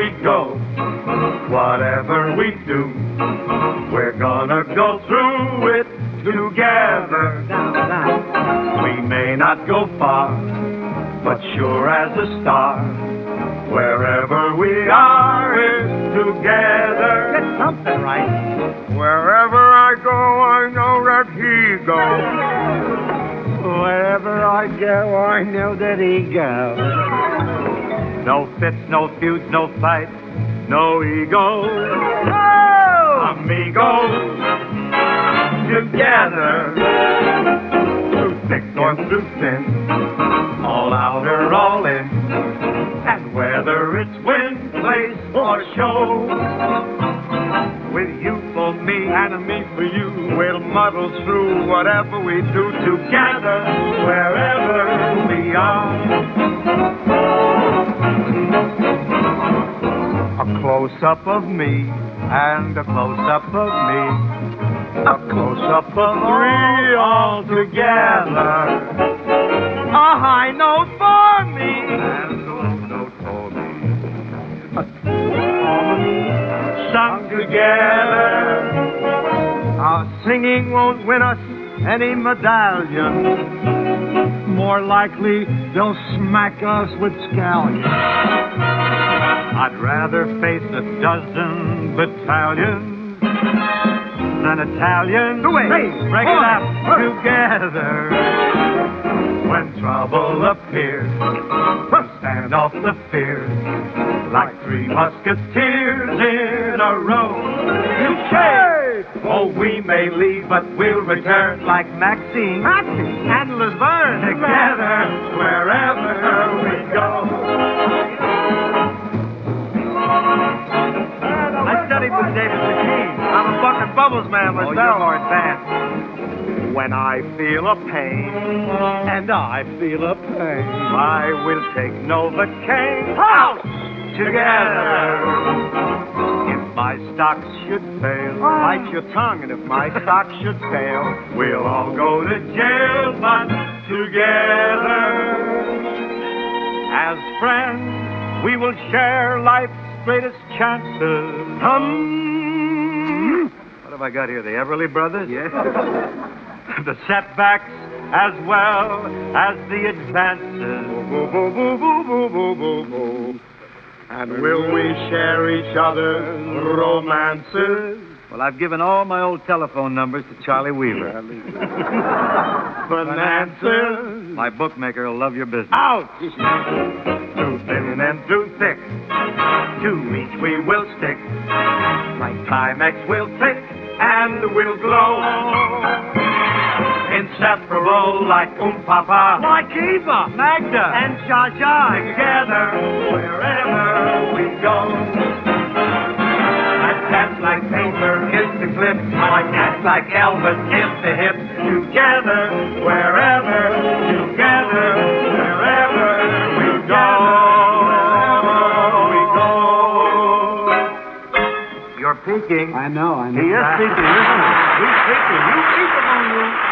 we go, whatever we do, we're gonna go through it together. We may not go far, but sure as a star, wherever we are is together. Get something right. Wherever I go, I know that he goes. Wherever I go, I know that he goes. No fits, no feuds, no fights, no ego. Oh! Amigos, together, through thick or through thin, all out or all in, and whether it's win, place, or show, with you for me and me for you, we'll muddle through whatever we do together, wherever we are. A close-up of me and a close-up of me, a close-up of three all together, a high note for me and a low note for me, a harmony sung together. Our singing won't win us any medallion. More likely they'll smack us with scallions. I'd rather face a dozen battalions than Italians. Break it up together. When trouble appears, we'll stand off the fears like three musketeers in a row. Oh, we may leave, but we'll return like Maxine and Laverne. Together, wherever we go. I studied with David McKean. I'm a Buck and Bubbles man myself. You're more advanced. When I feel a pain, and I feel a pain, I will take Novocaine out together. If my stocks should fail, bite your tongue, and if my stocks should fail, we'll all go to jail, but together. As friends, we will share life's greatest chances. What have I got here? The Everly Brothers? Yes. The setbacks as well as the advances. And will we share each other's romances? Well, I've given all my old telephone numbers to Charlie Weaver. Finances. My bookmaker will love your business. Out! Through thin and through thick, to each we will stick. Like Timex we'll tick and we'll glow. Inseparable like Papa, Like Eva, Magda, and Zsa Zsa. together wherever we go. Like cats like paper, kiss the clip. Like cats like Elvis, kiss the hip. Together wherever we go. You're peeking. I know. He is peeking, isn't he? He's peeking. You peek among you.